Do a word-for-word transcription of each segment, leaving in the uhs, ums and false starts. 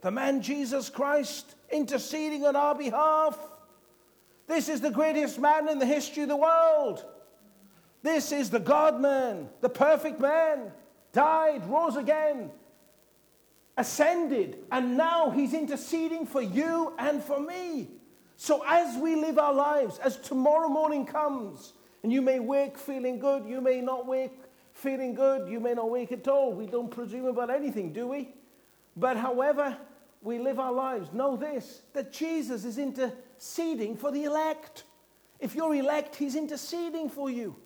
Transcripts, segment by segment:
The man Jesus Christ interceding on our behalf. This is the greatest man in the history of the world. This is the God-man, the perfect man. Died, rose again, ascended, and now he's interceding for you and for me. So as we live our lives, as tomorrow morning comes, and you may wake feeling good, you may not wake feeling good, you may not wake at all. We don't presume about anything, do we? But however we live our lives, know this, that Jesus is interceding for the elect. If you're elect, he's interceding for you.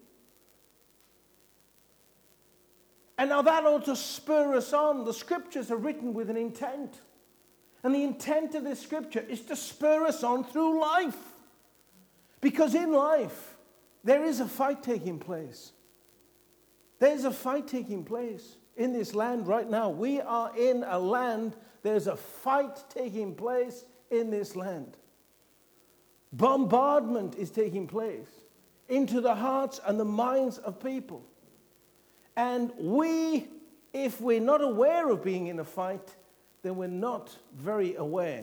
And now that ought to spur us on. The scriptures are written with an intent. And the intent of this scripture is to spur us on through life. Because in life, there is a fight taking place. There's a fight taking place in this land right now. We are in a land, there's a fight taking place in this land. Bombardment is taking place into the hearts and the minds of people. And we, if we're not aware of being in a fight, then we're not very aware.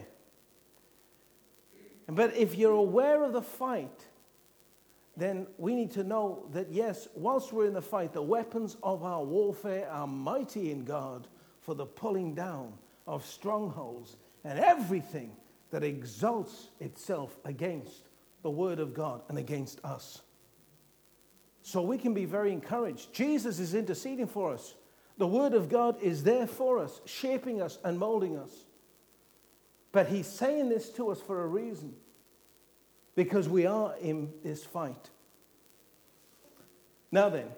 But if you're aware of the fight, then we need to know that, yes, whilst we're in the fight, the weapons of our warfare are mighty in God for the pulling down of strongholds and everything that exalts itself against the word of God and against us. So we can be very encouraged. Jesus is interceding for us. The word of God is there for us, shaping us and molding us. But he's saying this to us for a reason. Because we are in this fight. Now then,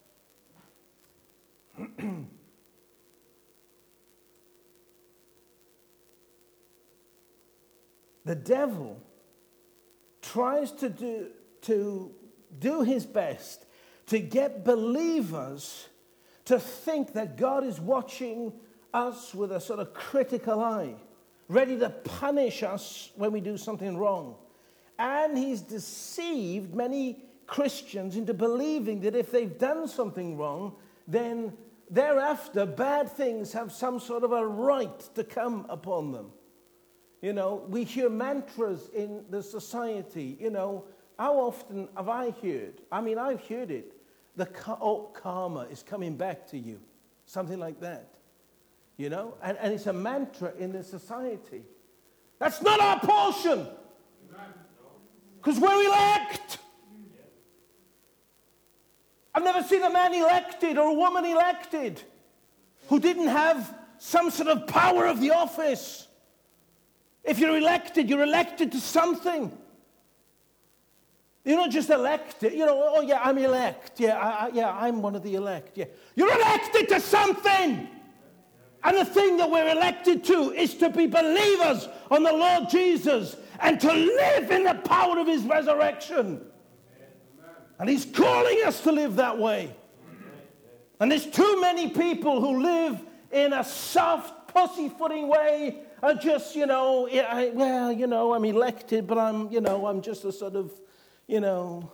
the devil tries to do, to do his best to get believers to think that God is watching us with a sort of critical eye, ready to punish us when we do something wrong. And he's deceived many Christians into believing that if they've done something wrong, then thereafter bad things have some sort of a right to come upon them. You know, we hear mantras in the society. You know, how often have I heard? I mean, I've heard it. The oh, karma is coming back to you. Something like that. You know, and, and it's a mantra in the society. That's not our portion. Because we're elect. I've never seen a man elected or a woman elected who didn't have some sort of power of the office. If you're elected, you're elected to something. You're not just elected, you know, oh yeah, I'm elect. Yeah, I, I, yeah, I'm one of the elect. Yeah. You're elected to something. And the thing that we're elected to is to be believers on the Lord Jesus and to live in the power of his resurrection. And he's calling us to live that way. And there's too many people who live in a soft, pussyfooting way and just, you know, I, well, you know, I'm elected, but I'm, you know, I'm just a sort of, you know.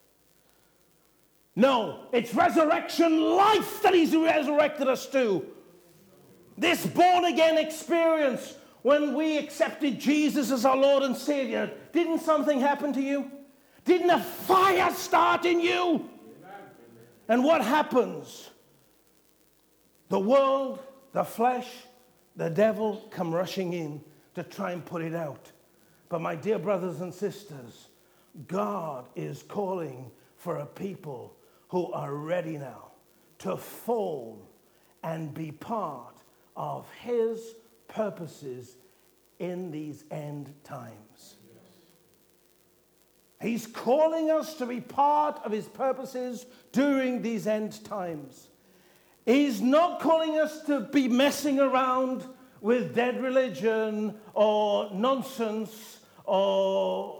No, it's resurrection life that he's resurrected us to. This born-again experience, when we accepted Jesus as our Lord and Savior, didn't something happen to you? Didn't a fire start in you? And what happens? The world, the flesh, the devil come rushing in to try and put it out. But my dear brothers and sisters, God is calling for a people who are ready now to fall and be part of his purposes in these end times. He's calling us to be part of his purposes during these end times. He's not calling us to be messing around with dead religion or nonsense or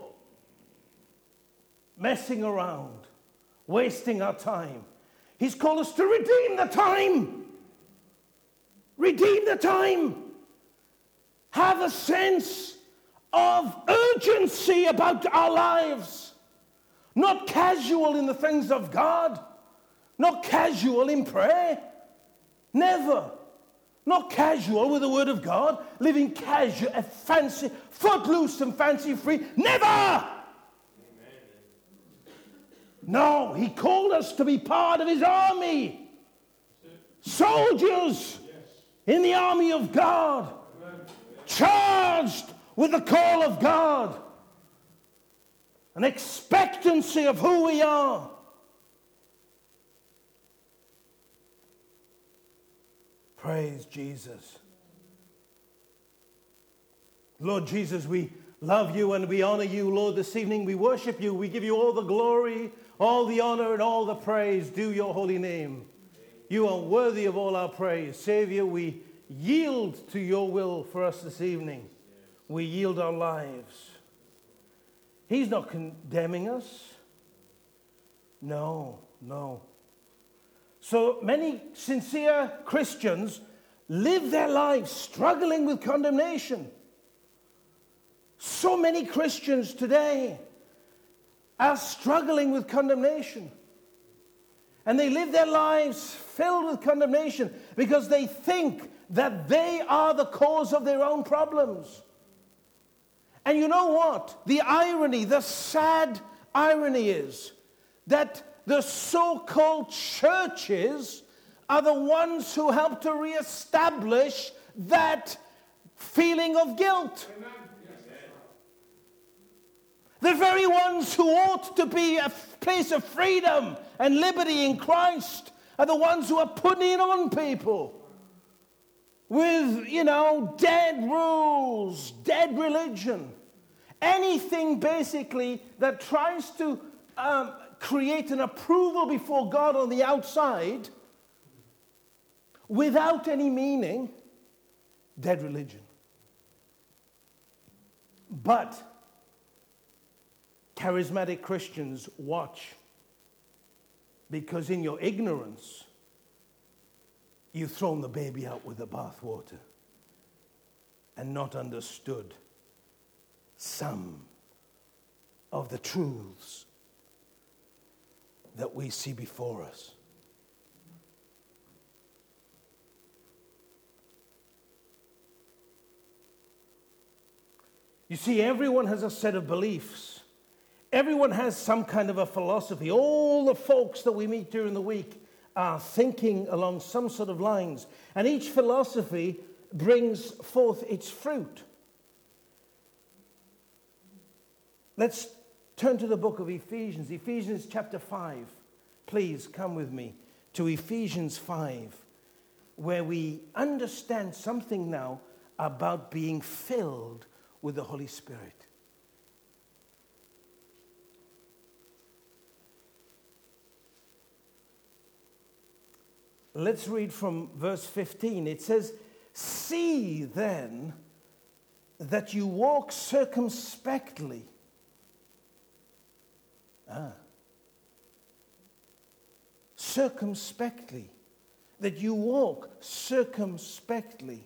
messing around, wasting our time. He's called us to redeem the time. Redeem the time. Have a sense of urgency about our lives. Not casual in the things of God. Not casual in prayer. Never. Not casual with the Word of God, living casual, uh, fancy, footloose and fancy free. Never! Amen. No, He called us to be part of His army. Soldiers in the army of God. Charged with the call of God. An expectancy of who we are. Praise Jesus. Lord Jesus, we love you and we honor you, Lord, this evening. We worship you. We give you all the glory, all the honor, and all the praise due your holy name. You are worthy of all our praise. Savior, we yield to your will for us this evening. We yield our lives. He's not condemning us. No, no. So many sincere Christians live their lives struggling with condemnation. So many Christians today are struggling with condemnation. And they live their lives filled with condemnation because they think that they are the cause of their own problems. And you know what? The irony, the sad irony is that the so-called churches are the ones who help to reestablish that feeling of guilt. Amen. The very ones who ought to be a place of freedom and liberty in Christ are the ones who are putting it on people with, you know, dead rules, dead religion. Anything basically that tries to um, create an approval before God on the outside without any meaning, dead religion. But charismatic Christians, watch, because in your ignorance, you've thrown the baby out with the bathwater and not understood some of the truths that we see before us. You see, everyone has a set of beliefs. Everyone has some kind of a philosophy. All the folks that we meet during the week are thinking along some sort of lines. And each philosophy brings forth its fruit. Let's turn to the book of Ephesians. Ephesians chapter five. Please come with me to Ephesians five, where we understand something now about being filled with the Holy Spirit. Let's read from verse fifteen. It says, "See then that you walk circumspectly." Ah. Circumspectly. That you walk circumspectly.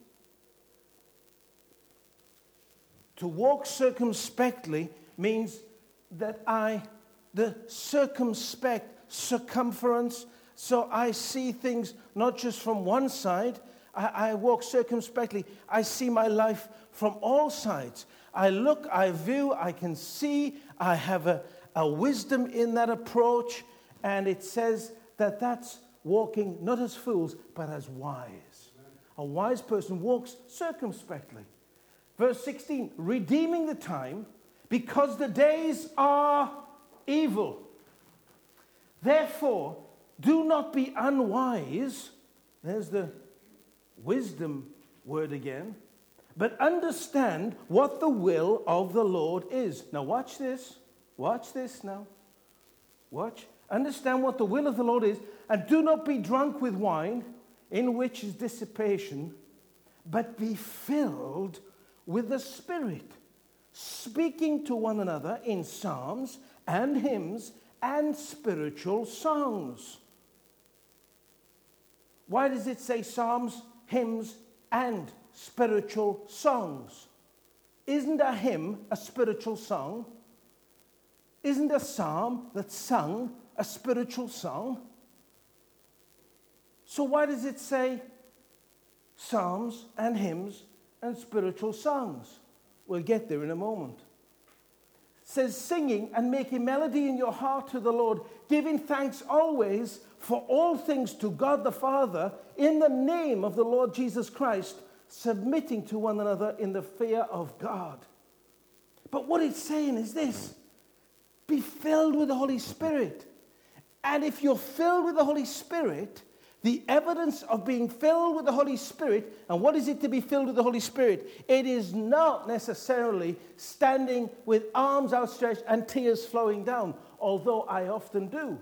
To walk circumspectly means that I, the circumspect, circumference, so I see things not just from one side. I, I walk circumspectly. I see my life from all sides. I look, I view, I can see. I have a, a wisdom in that approach. And it says that that's walking not as fools, but as wise. A wise person walks circumspectly. Verse sixteen, redeeming the time, because the days are evil. Therefore, do not be unwise. There's the wisdom word again. But understand what the will of the Lord is. Now watch this. Watch this now. Watch. Understand what the will of the Lord is. And do not be drunk with wine, in which is dissipation, but be filled with the Spirit, speaking to one another in psalms and hymns and spiritual songs. Why does it say psalms, hymns, and spiritual songs? Isn't a hymn a spiritual song? Isn't a psalm that's sung a spiritual song? So why does it say psalms and hymns and spiritual songs. We'll get there in a moment. It says, singing and making melody in your heart to the Lord, giving thanks always for all things to God the Father in the name of the Lord Jesus Christ, submitting to one another in the fear of God. But what it's saying is this: be filled with the Holy Spirit. And if you're filled with the Holy Spirit, the evidence of being filled with the Holy Spirit, and what is it to be filled with the Holy Spirit? It is not necessarily standing with arms outstretched and tears flowing down, although I often do.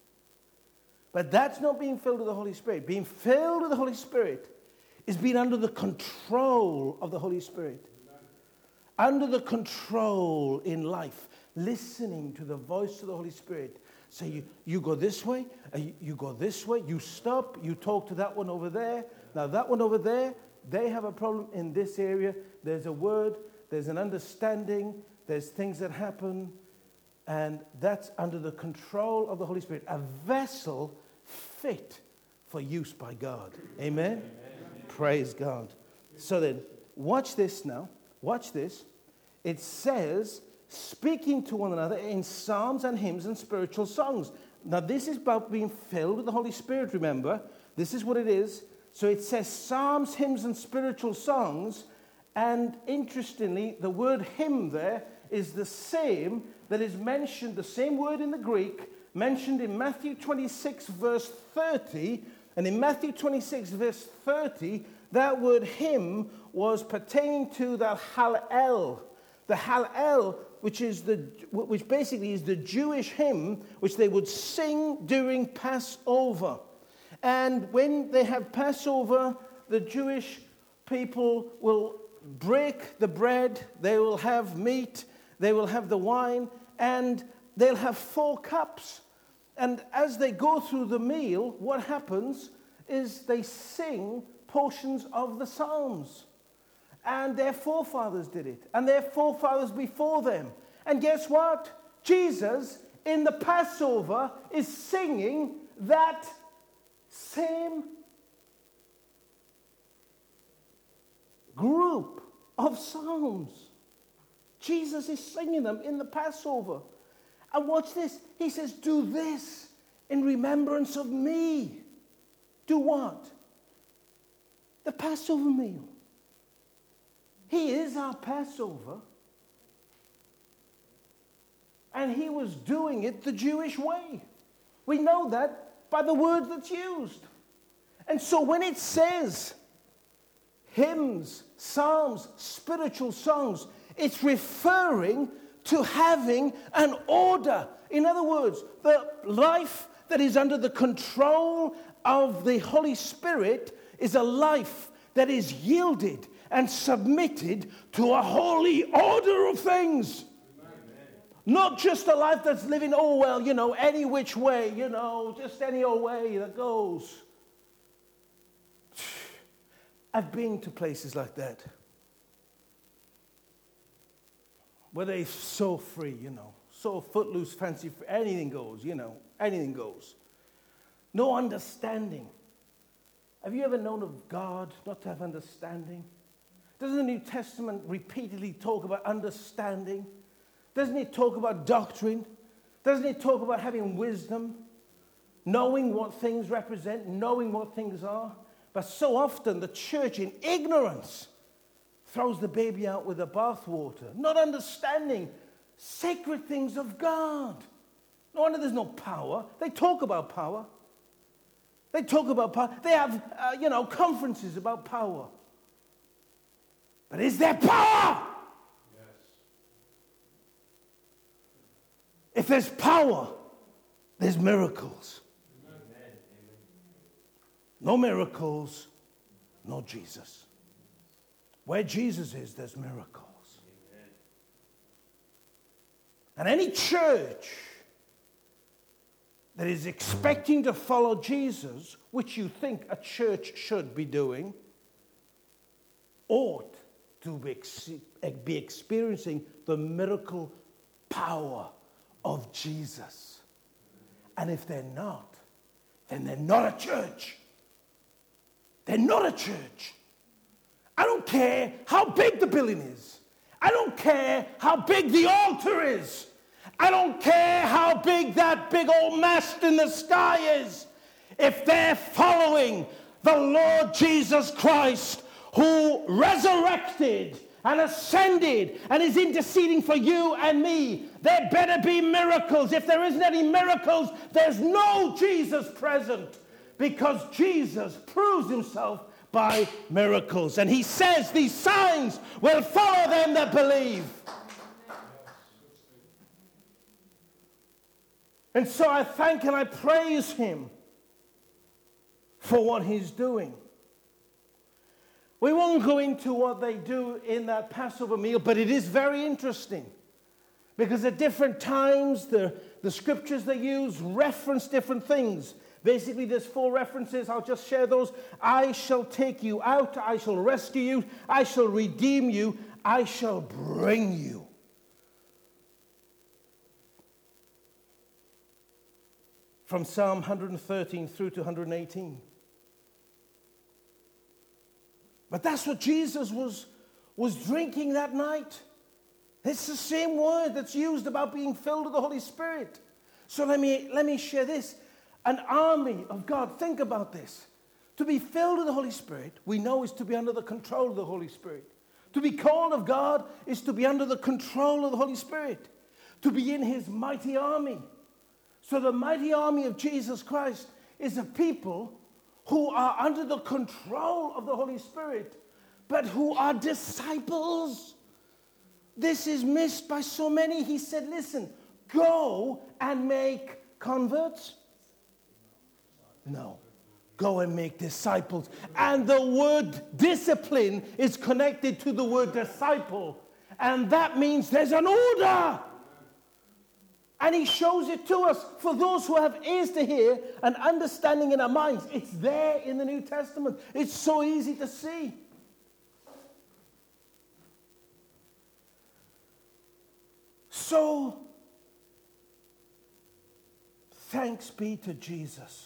But that's not being filled with the Holy Spirit. Being filled with the Holy Spirit is being under the control of the Holy Spirit. Under the control in life, listening to the voice of the Holy Spirit. So you, you go this way, uh, you, you go this way, you stop, you talk to that one over there. Now that one over there, they have a problem in this area. There's a word, there's an understanding, there's things that happen, and that's under the control of the Holy Spirit. A vessel fit for use by God. Amen? Amen. Praise God. So then, watch this now. Watch this. It says, speaking to one another in psalms and hymns and spiritual songs. Now, this is about being filled with the Holy Spirit, remember. This is what it is. So it says psalms, hymns, and spiritual songs. And interestingly, the word hymn there is the same that is mentioned, the same word in the Greek, mentioned in Matthew twenty-six, verse thirty. And in Matthew twenty-six, verse thirty, that word hymn was pertaining to the Hallel. The Hallel, which is the which basically is the Jewish hymn which they would sing during Passover. And when they have Passover, the Jewish people will break the bread, they will have meat, they will have the wine, and they'll have four cups. And as they go through the meal, what happens is they sing portions of the Psalms. And their forefathers did it. And their forefathers before them. And guess what? Jesus, in the Passover, is singing that same group of psalms. Jesus is singing them in the Passover. And watch this. He says, do this in remembrance of me. Do what? The Passover meal. He is our Passover. And he was doing it the Jewish way. We know that by the word that's used. And so when it says hymns, psalms, spiritual songs, it's referring to having an order. In other words, the life that is under the control of the Holy Spirit is a life that is yielded and submitted to a holy order of things. Amen. Not just a life that's living, oh, well, you know, any which way, you know, just any old way that goes. I've been to places like that where they're so free, you know, so footloose, fancy, free. Anything goes, you know, anything goes. No understanding. Have you ever known of God not to have understanding? Doesn't the New Testament repeatedly talk about understanding? Doesn't it talk about doctrine? Doesn't it talk about having wisdom? Knowing what things represent, knowing what things are? But so often the church in ignorance throws the baby out with the bathwater, not understanding sacred things of God. No wonder there's no power. They talk about power. They talk about power. They have, uh, you know, conferences about power. But is there power? Yes. If there's power, there's miracles. Amen. No miracles, no Jesus. Where Jesus is, there's miracles. Amen. And any church that is expecting to follow Jesus, which you think a church should be doing, ought to be, ex- be experiencing the miracle power of Jesus. And if they're not, then they're not a church. They're not a church. I don't care how big the building is. I don't care how big the altar is. I don't care how big that big old mast in the sky is. If they're following the Lord Jesus Christ, who resurrected and ascended and is interceding for you and me, there better be miracles. If there isn't any miracles, there's no Jesus present, because Jesus proves himself by miracles. And he says these signs will follow them that believe. And so I thank and I praise him for what he's doing. We won't go into what they do in that Passover meal, but it is very interesting, because at different times the, the scriptures they use reference different things. Basically, there's four references. I'll just share those. I shall take you out. I shall rescue you. I shall redeem you. I shall bring you. From Psalm one hundred thirteen through to one hundred eighteen. But that's what Jesus was, was drinking that night. It's the same word that's used about being filled with the Holy Spirit. So let me, let me share this. An army of God, think about this. To be filled with the Holy Spirit, we know is to be under the control of the Holy Spirit. To be called of God is to be under the control of the Holy Spirit. To be in his mighty army. So the mighty army of Jesus Christ is a people who are under the control of the Holy Spirit, but who are disciples. This is missed by so many. He said, listen, go and make converts. No. Go and make disciples. And the word discipline is connected to the word disciple. And that means there's an order. And he shows it to us for those who have ears to hear and understanding in our minds. It's there in the New Testament. It's so easy to see. So, thanks be to Jesus.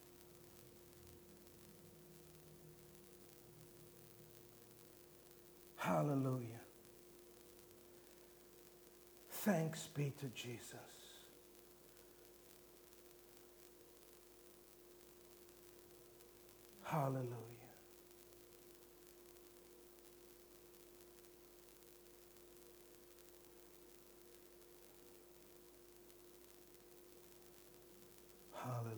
Hallelujah. Thanks be to Jesus. Hallelujah. Hallelujah.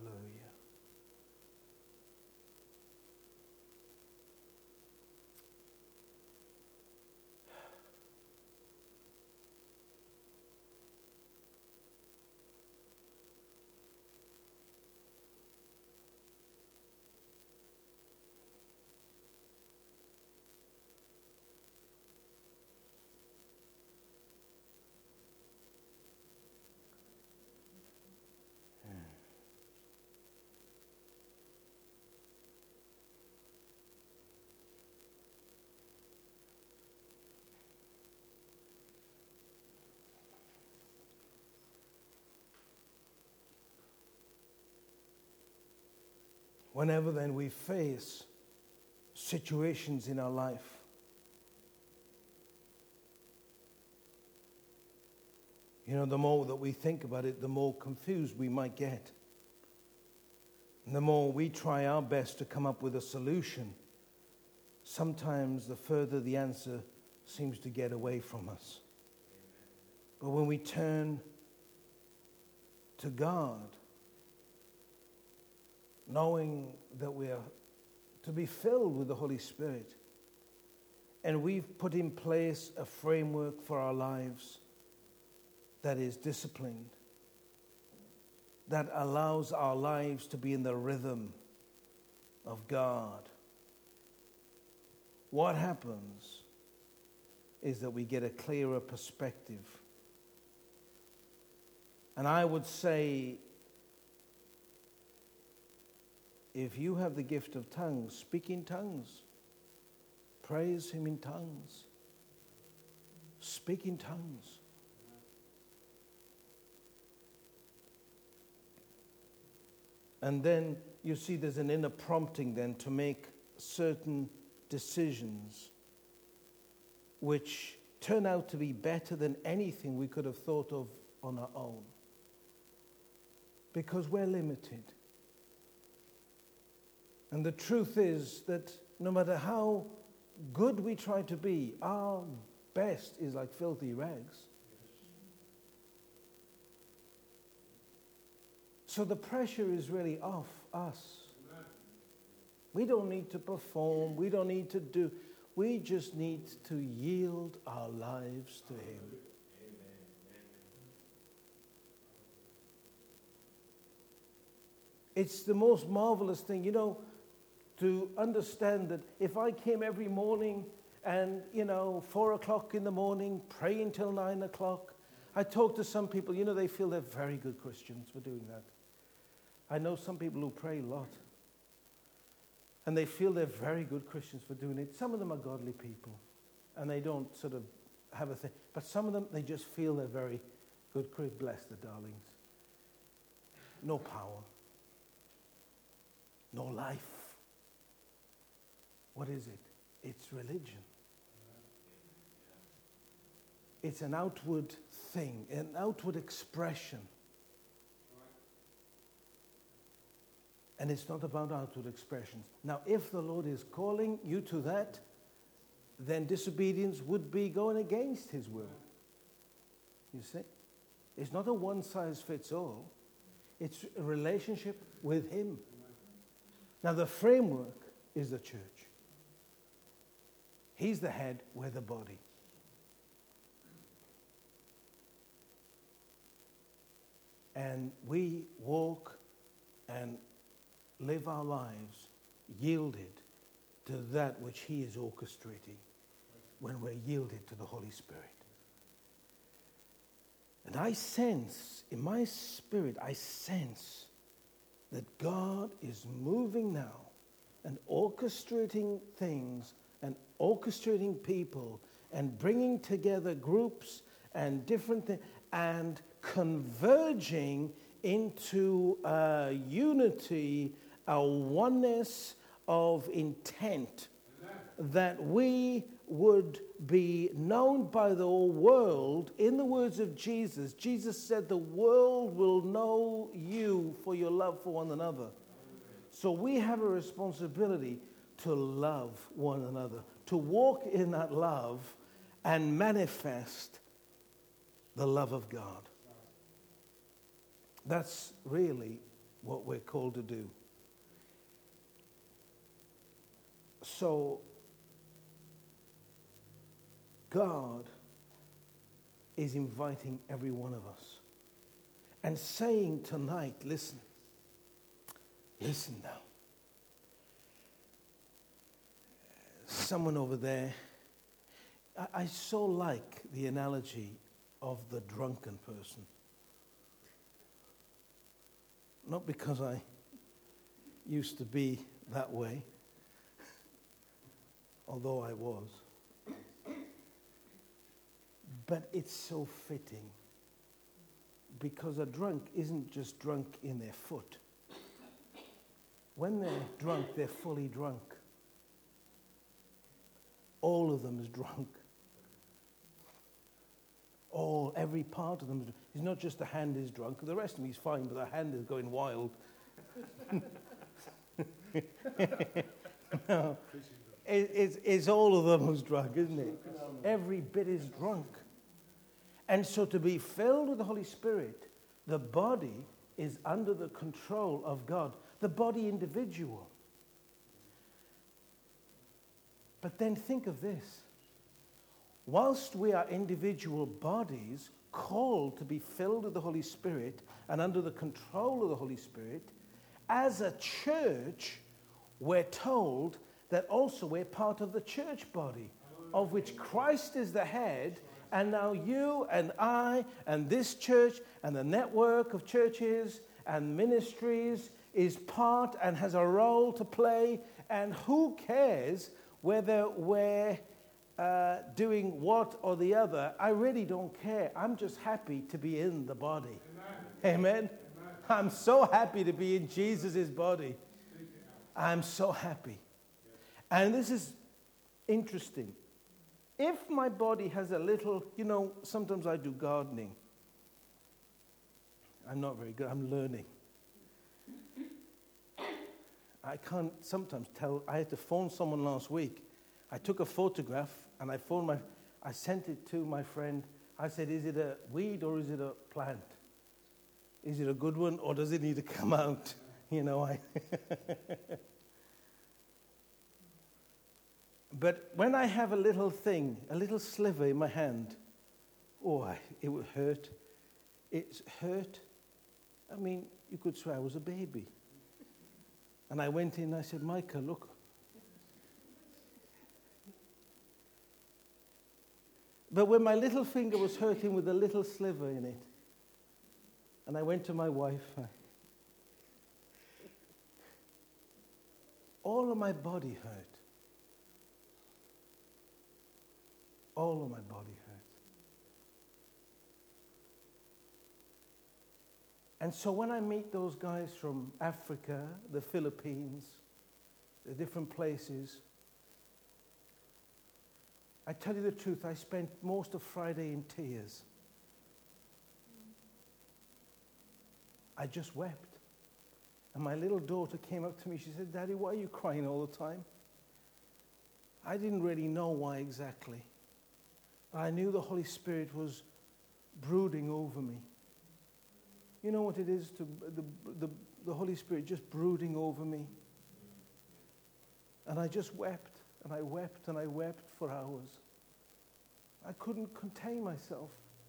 Whenever then we face situations in our life, you know, the more that we think about it, the more confused we might get. And the more we try our best to come up with a solution, sometimes the further the answer seems to get away from us. But when we turn to God, knowing that we are to be filled with the Holy Spirit, and we've put in place a framework for our lives that is disciplined, that allows our lives to be in the rhythm of God, what happens is that we get a clearer perspective. And I would say, if you have the gift of tongues, speak in tongues. Praise him in tongues. Speak in tongues. And then you see there's an inner prompting then to make certain decisions which turn out to be better than anything we could have thought of on our own. Because we're limited. And the truth is that no matter how good we try to be, our best is like filthy rags. So the pressure is really off us. We don't need to perform. We don't need to do. We just need to yield our lives to Him. It's the most marvelous thing, you know, to understand that if I came every morning and, you know, four o'clock in the morning, pray until nine o'clock. I talk to some people, you know, they feel they're very good Christians for doing that. I know some people who pray a lot. And they feel they're very good Christians for doing it. Some of them are godly people. And they don't sort of have a thing. But some of them, they just feel they're very good Christians. Bless the darlings. No power. No life. What is it? It's religion. It's an outward thing, an outward expression. And it's not about outward expressions. Now, if the Lord is calling you to that, then disobedience would be going against His will. You see? It's not a one-size-fits-all. It's a relationship with Him. Now, the framework is the church. He's the head, we're the body. And we walk and live our lives yielded to that which He is orchestrating when we're yielded to the Holy Spirit. And I sense, in my spirit, I sense that God is moving now and orchestrating things and orchestrating people and bringing together groups and different things and converging into a unity, a oneness of intent. Amen. That we would be known by the whole world. In the words of Jesus, Jesus said, the world will know you for your love for one another. Amen. So we have a responsibility to love one another, to walk in that love and manifest the love of God. That's really what we're called to do. So, God is inviting every one of us and saying tonight, listen, listen now. Someone over there, I, I so like the analogy of the drunken person. Not because I used to be that way, although I was. But it's so fitting because a drunk isn't just drunk in their foot. When they're drunk, they're fully drunk. All of them is drunk. All, every part of them is drunk. It's not just the hand is drunk. The rest of me is fine, but the hand is going wild. No. It, it's, it's all of them who's drunk, isn't it? Every bit is drunk. And so to be filled with the Holy Spirit, the body is under the control of God. The body individual. But then think of this. Whilst we are individual bodies called to be filled with the Holy Spirit and under the control of the Holy Spirit, as a church, we're told that also we're part of the church body, of which Christ is the head, and now you and I and this church and the network of churches and ministries is part and has a role to play, and who cares whether we're uh, doing what or the other? I really don't care. I'm just happy to be in the body. Amen. Amen. Amen. I'm so happy to be in Jesus' body. I'm so happy. And this is interesting. if my body has a little, you know, sometimes I do gardening. I'm not very good, I'm learning. I can't sometimes tell. I had to phone someone last week. I took a photograph and I phoned my, I sent it to my friend. I said, is it a weed or is it a plant? Is it a good one or does it need to come out? You know, I. But when I have a little thing, a little sliver in my hand, oh, I, it would hurt. It's hurt. I mean, you could swear I was a baby. And I went in and I said, Micah, look. But when my little finger was hurting with a little sliver in it, and I went to my wife, all of my body hurt. All of my body hurt. And so when I meet those guys from Africa, the Philippines, the different places, I tell you the truth, I spent most of Friday in tears. I just wept. And my little daughter came up to me, she said, Daddy, why are you crying all the time? I didn't really know why exactly. But I knew the Holy Spirit was brooding over me. You know what it is, to the, the, the Holy Spirit just brooding over me? And I just wept, and I wept, and I wept for hours. I couldn't contain myself.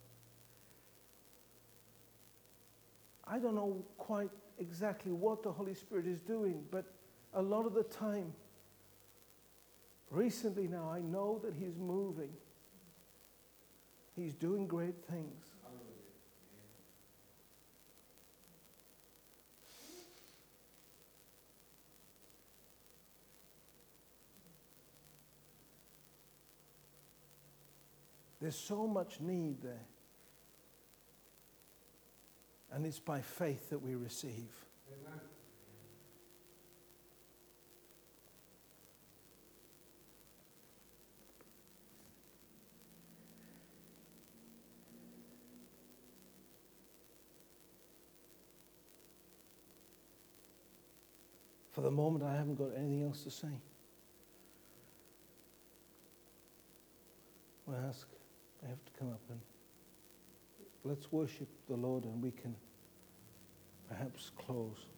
I don't know quite exactly what the Holy Spirit is doing, but a lot of the time, recently now, I know that He's moving. He's doing great things. There's so much need there. And it's by faith that we receive. Amen. For the moment, I haven't got anything else to say. I ask, I have to come up and let's worship the Lord, and we can perhaps close.